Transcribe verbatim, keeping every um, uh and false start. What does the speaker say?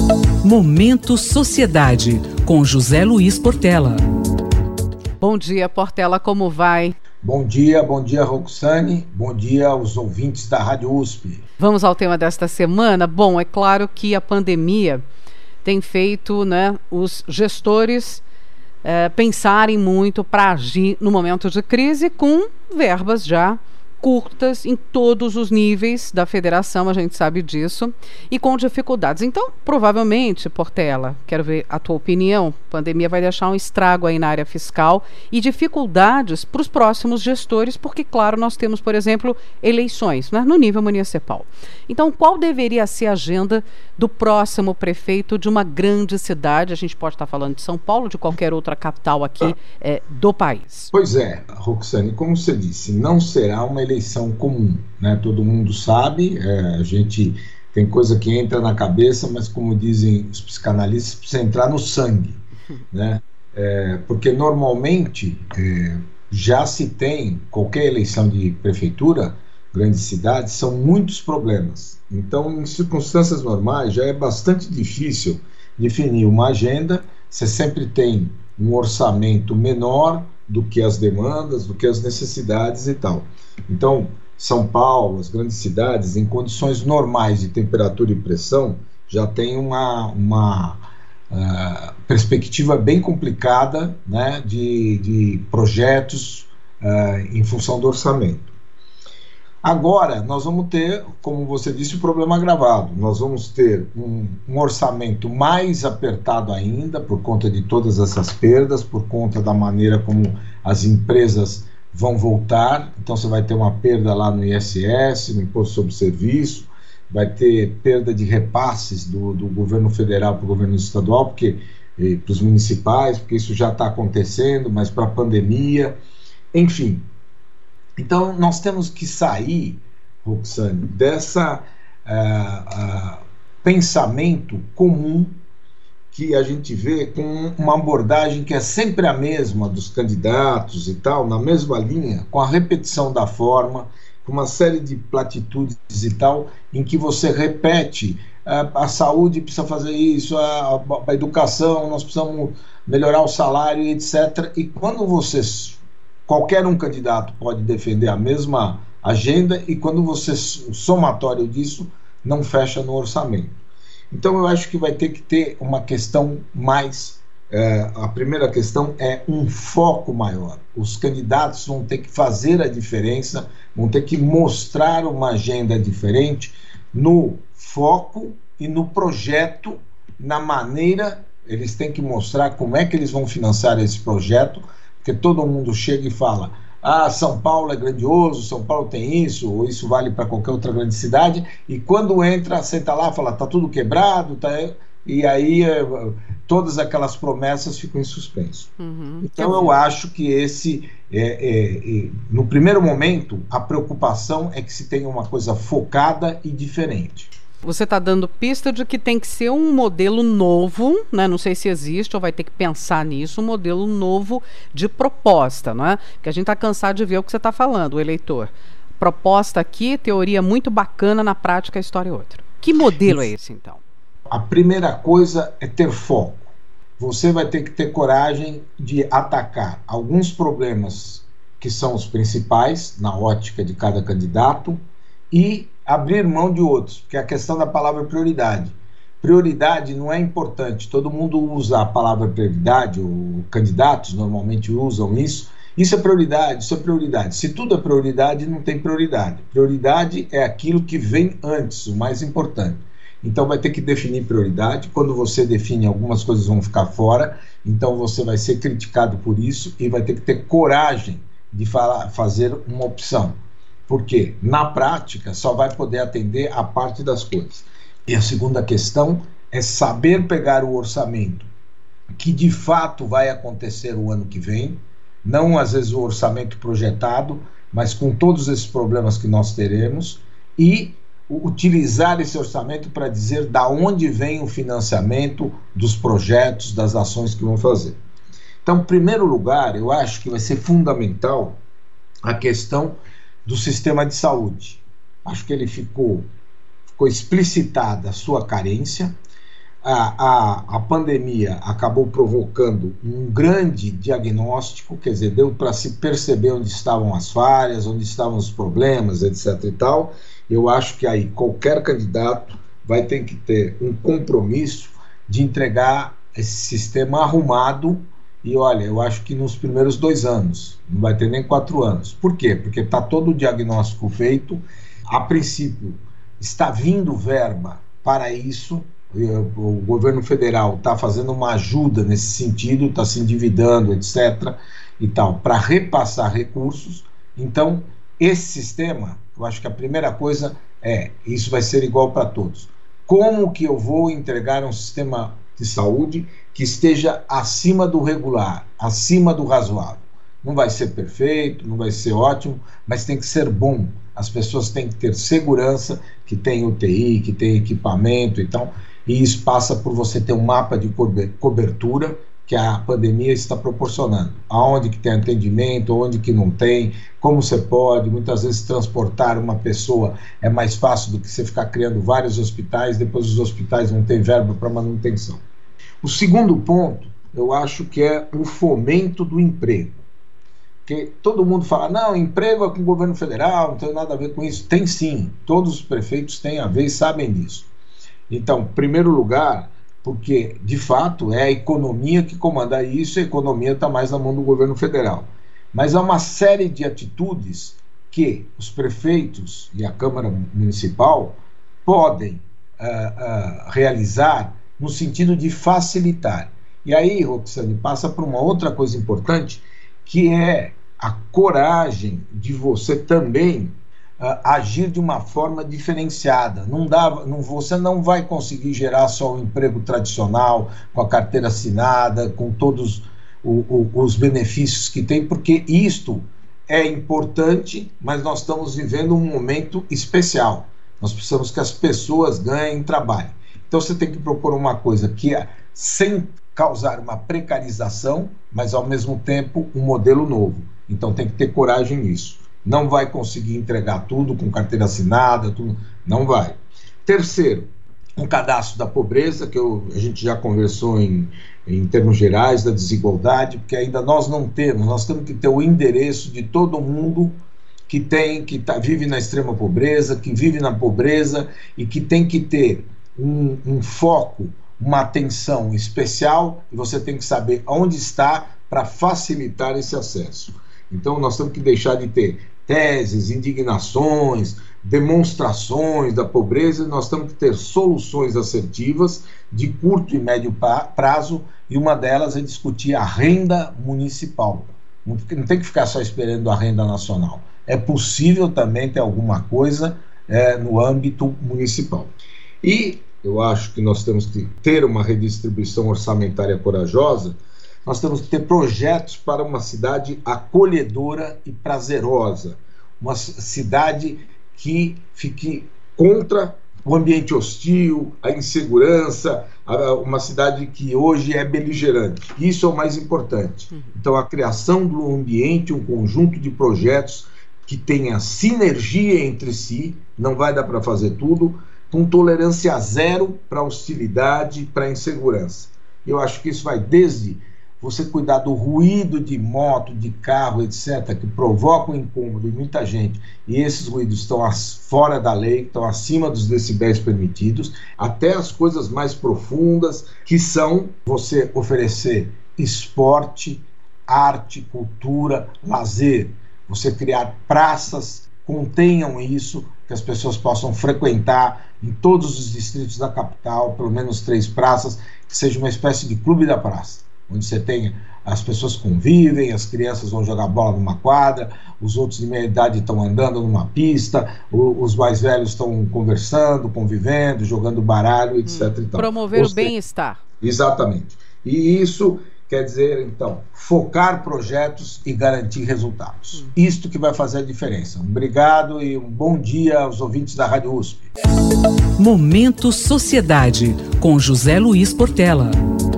Momento Sociedade, com José Luiz Portela. Bom dia, Portela, como vai? Bom dia, bom dia, Roxane. Bom dia aos ouvintes da Rádio U S P. Vamos ao tema desta semana? Bom, é claro que a pandemia tem feito, né, os gestores é, pensarem muito para agir no momento de crise com verbas já curtas em todos os níveis da federação, a gente sabe disso, e com dificuldades. Então, provavelmente, Portela, quero ver a tua opinião, a pandemia vai deixar um estrago aí na área fiscal e dificuldades para os próximos gestores, porque, claro, nós temos, por exemplo, eleições, né, no nível municipal. Então, qual deveria ser a agenda do próximo prefeito de uma grande cidade? A gente pode estar falando de São Paulo, de qualquer outra capital aqui é, do país. Pois é, Roxane, como você disse, não será uma eleição eleição comum, né? Todo mundo sabe, é, a gente tem coisa que entra na cabeça, mas como dizem os psicanalistas, precisa entrar no sangue, né? É, porque normalmente é, já se tem, qualquer eleição de prefeitura, grandes cidades, são muitos problemas. Então, em circunstâncias normais, já é bastante difícil definir uma agenda. Você sempre tem um orçamento menor do que as demandas, do que as necessidades e tal. Então, São Paulo, as grandes cidades, em condições normais de temperatura e pressão, já tem uma, uma uh, perspectiva bem complicada, né, de, de projetos uh, em função do orçamento. Agora, nós vamos ter, como você disse, o problema agravado. Nós vamos ter um, um orçamento mais apertado ainda, por conta de todas essas perdas, por conta da maneira como as empresas vão voltar. Então você vai ter uma perda lá no I S S, no Imposto sobre Serviço, vai ter perda de repasses do, do governo federal para o governo estadual, porque para os municipais, porque isso já está acontecendo, mas para a pandemia, enfim. Então nós temos que sair, Roxane, dessa uh, uh, pensamento comum que a gente vê com uma abordagem que é sempre a mesma dos candidatos e tal, na mesma linha, com a repetição da forma, com uma série de platitudes e tal, em que você repete, a, a saúde precisa fazer isso, a, a educação, nós precisamos melhorar o salário, etcétera. E quando você, qualquer um candidato pode defender a mesma agenda, e quando você, o somatório disso não fecha no orçamento. Então eu acho que vai ter que ter uma questão mais, é, a primeira questão é um foco maior. Os candidatos vão ter que fazer a diferença, vão ter que mostrar uma agenda diferente no foco e no projeto, na maneira, eles têm que mostrar como é que eles vão financiar esse projeto, porque todo mundo chega e fala: ah, São Paulo é grandioso, São Paulo tem isso, ou isso vale para qualquer outra grande cidade, e quando entra, senta lá e fala, tá tudo quebrado, tá... e aí é, todas aquelas promessas ficam em suspenso. Uhum. Então eu acho que esse, é, é, é, no primeiro momento, a preocupação é que se tenha uma coisa focada e diferente. Você está dando pista de que tem que ser um modelo novo, né? Não sei se existe ou vai ter que pensar nisso, um modelo novo de proposta, não é? Porque a gente está cansado de ver o que você está falando, o eleitor. Proposta aqui, teoria muito bacana, na prática a história é outra. Que modelo é esse, então? A primeira coisa é ter foco. Você vai ter que ter coragem de atacar alguns problemas que são os principais, na ótica de cada candidato, e abrir mão de outros, porque é a questão da palavra prioridade. Prioridade não é importante, todo mundo usa a palavra prioridade, ou candidatos normalmente usam isso. Isso é prioridade, isso é prioridade. Se tudo é prioridade, não tem prioridade. Prioridade é aquilo que vem antes, o mais importante. Então vai ter que definir prioridade. Quando você define, algumas coisas vão ficar fora, então você vai ser criticado por isso e vai ter que ter coragem de falar, fazer uma opção. Porque, na prática, só vai poder atender a parte das coisas. E a segunda questão é saber pegar o orçamento que de fato vai acontecer o ano que vem, não às vezes o orçamento projetado, mas com todos esses problemas que nós teremos, e utilizar esse orçamento para dizer da onde vem o financiamento dos projetos, das ações que vão fazer. Então, em primeiro lugar, eu acho que vai ser fundamental a questão do sistema de saúde. Acho que ele ficou, ficou explicitada a sua carência. a, a, a pandemia acabou provocando um grande diagnóstico, quer dizer, deu para se perceber onde estavam as falhas, onde estavam os problemas, etc e tal. Eu acho que aí qualquer candidato vai ter que ter um compromisso de entregar esse sistema arrumado. E olha, eu acho que nos primeiros dois anos, não vai ter nem quatro anos. Por quê? Porque está todo o diagnóstico feito. A princípio, está vindo verba para isso. O governo federal está fazendo uma ajuda nesse sentido, está se endividando, etc. e tal, para repassar recursos. Então, esse sistema, eu acho que a primeira coisa é, isso vai ser igual para todos. Como que eu vou entregar um sistema de saúde que esteja acima do regular, acima do razoável? Não vai ser perfeito, não vai ser ótimo, mas tem que ser bom. As pessoas têm que ter segurança, que tem U T I, que tem equipamento e tal, e isso passa por você ter um mapa de cobertura que a pandemia está proporcionando. Aonde que tem atendimento, onde que não tem, como você pode. Muitas vezes transportar uma pessoa é mais fácil do que você ficar criando vários hospitais, depois os hospitais não têm verba para manutenção. O segundo ponto, eu acho que é o fomento do emprego. Porque todo mundo fala, não, emprego é com o governo federal, não tem nada a ver com isso. Tem sim, todos os prefeitos têm a ver e sabem disso. Então, em primeiro lugar, porque de fato é a economia que comanda isso, a economia está mais na mão do governo federal. Mas há uma série de atitudes que os prefeitos e a Câmara Municipal podem uh, uh, realizar no sentido de facilitar. E aí, Roxane, passa por uma outra coisa importante, que é a coragem de você também uh, agir de uma forma diferenciada. Não dá, não, você não vai conseguir gerar só o emprego tradicional, com a carteira assinada, com todos o, o, os benefícios que tem, porque isto é importante, mas nós estamos vivendo um momento especial. Nós precisamos que as pessoas ganhem trabalho. Então você tem que propor uma coisa que é sem causar uma precarização, mas ao mesmo tempo um modelo novo. Então tem que ter coragem nisso. Não vai conseguir entregar tudo com carteira assinada, tudo, não vai. Terceiro, um cadastro da pobreza, que eu, a gente já conversou em, em termos gerais da desigualdade, porque ainda nós não temos, nós temos que ter o endereço de todo mundo que tem, que tá, vive na extrema pobreza, que vive na pobreza e que tem que ter um, um foco, uma atenção especial, e você tem que saber onde está para facilitar esse acesso. Então nós temos que deixar de ter teses, indignações, demonstrações da pobreza, e nós temos que ter soluções assertivas de curto e médio prazo, e uma delas é discutir a renda municipal. Não tem que ficar só esperando a renda nacional. É possível também ter alguma coisa é, no âmbito municipal. E eu acho que nós temos que ter uma redistribuição orçamentária corajosa. Nós temos que ter projetos para uma cidade acolhedora e prazerosa, uma cidade que fique contra o ambiente hostil, a insegurança, uma cidade que hoje é beligerante. Isso é o mais importante. Então, a criação do ambiente, um conjunto de projetos que tenha sinergia entre si, não vai dar para fazer tudo, com tolerância zero para hostilidade, para insegurança. Eu acho que isso vai desde você cuidar do ruído de moto, de carro, etcétera, que provoca um incômodo em muita gente, e esses ruídos estão as, fora da lei, estão acima dos decibéis permitidos, até as coisas mais profundas, que são você oferecer esporte, arte, cultura, lazer, você criar praças, contenham isso, que as pessoas possam frequentar em todos os distritos da capital, pelo menos três praças, que seja uma espécie de clube da praça, onde você tenha, as pessoas convivem, as crianças vão jogar bola numa quadra, os outros de meia idade estão andando numa pista, o, os mais velhos estão conversando, convivendo, jogando baralho, etcétera. Hum, promover Ou o bem-estar. Exatamente. E isso quer dizer, então, focar projetos e garantir resultados. Hum. Isto que vai fazer a diferença. Obrigado e um bom dia aos ouvintes da Rádio U S P. Momento Sociedade, com José Luiz Portela.